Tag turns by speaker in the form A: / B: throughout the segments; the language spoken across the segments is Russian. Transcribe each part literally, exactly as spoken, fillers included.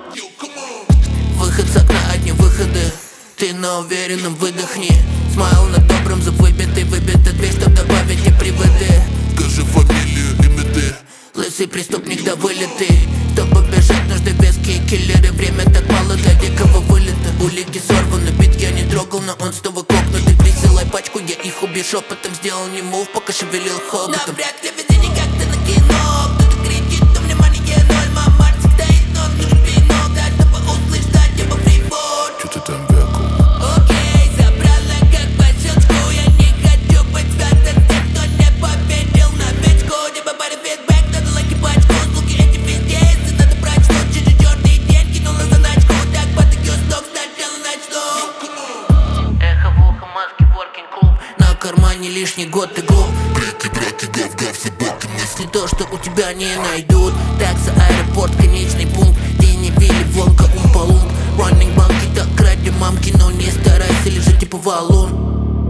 A: Выход с окна, одни выходы. Ты на уверенном выдохни. Смайл на добром, зуб выбитый. Выбита дверь, чтоб добавить не приводы.
B: Скажи фамилию, имя ты.
A: Лысый преступник да вылитый. Чтобы бежать, нужны веские киллеры. Время так мало для дикого вылета. Улики сорваны, бит я не трогал, но он снова кокнутый. Присылай пачку, я их убью шепотом. Сделал не мув, пока шевелил хоботом.
C: Навряд ли везде как ты на кино. Кто-то кричит, у меня внимание ноль. Мама стоит, но он нужен пинок. Да, чтобы услышать его привод.
B: Чё ты там вякал?
C: Окей, забрала как по щелчку. Я не хочу быть связан с тем, кто не поверил на вечку. Не бабарит фидбэк, надо лайки пачку. Звуки эти везде, если надо брать что. Чужой черный день кинула заначку. Так потыкью сток, сначала начну.
A: Эхо в ухо, маски, воркинг клуб. На кармане лишний год и глуп.
B: Брики, браки, гав-гав, субботы, мысли.
A: Не то, что у тебя не найдут. Такса, аэропорт, конечный пункт. Ты не Вилли Вонка, умпа-лумп. Running банки, так ради мамки. Но не старайся лежать типа валун.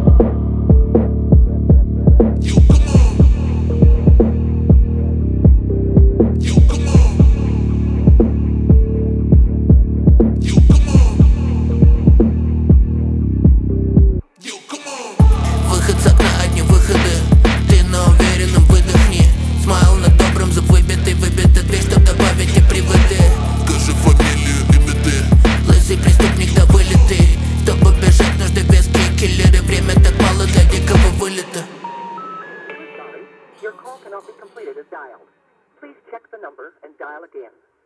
A: Выход с окна, одни выходы. Ты на уверенном выдохни. Смайл на добром, зуб выбитый. Выбита дверь, чтоб добавить не приводы.
B: Скажи фамилию, имя ты.
A: Лысый преступник да вылитый. Чтобы бежать, нужны веские киллеры. Время так мало для дикого вылета.
D: Your call cannot be completed as dialed. Please check the number and dial again.